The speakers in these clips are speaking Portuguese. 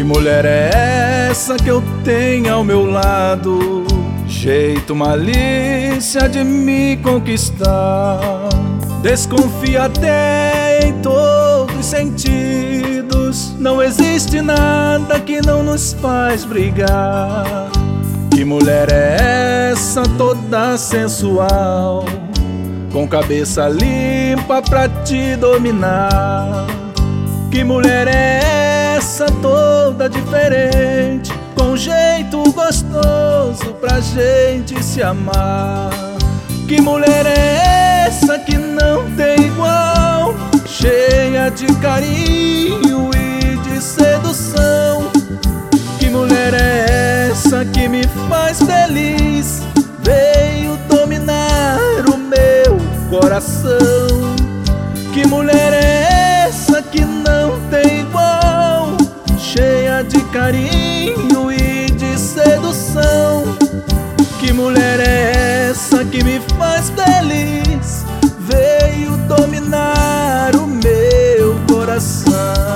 Que mulher é essa que eu tenho ao meu lado? Jeito, malícia de me conquistar. Desconfia até em todos os sentidos. Não existe nada que não nos faz brigar. Que mulher é essa toda sensual, com cabeça limpa pra te dominar? Que mulher é essa toda diferente, com jeito gostoso pra gente se amar? Que mulher é essa que não tem igual, cheia de carinho e de sedução? Que mulher é essa que me faz feliz, veio dominar o meu coração? Que mulher é essa que não tem igual, cheia de carinho e de sedução? Que mulher é essa que me faz feliz, veio dominar o meu coração?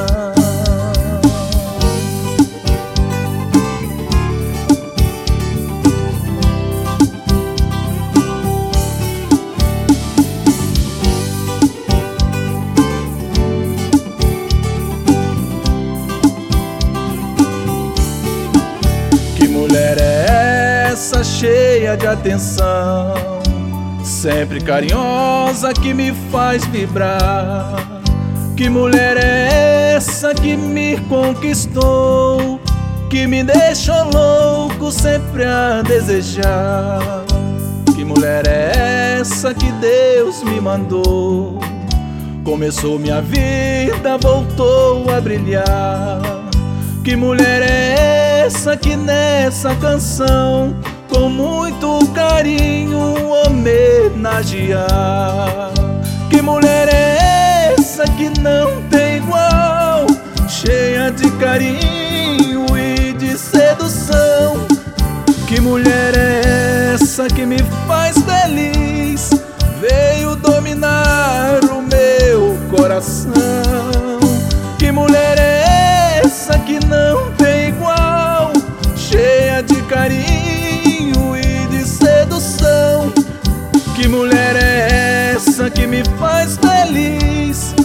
Mulher é essa cheia de atenção, sempre carinhosa, que me faz vibrar? Que mulher é essa que me conquistou, que me deixou louco sempre a desejar? Que mulher é essa que Deus me mandou, começou minha vida, voltou a brilhar? Que mulher é essa que nessa canção, com muito carinho, homenagear? Que mulher é essa que não tem igual, cheia de carinho e de sedução? Que mulher é essa que me faz feliz, veio dominar o meu coração? Que mulher é essa que não tem igual, cheia de carinho e de sedução? Que mulher é essa que me faz feliz,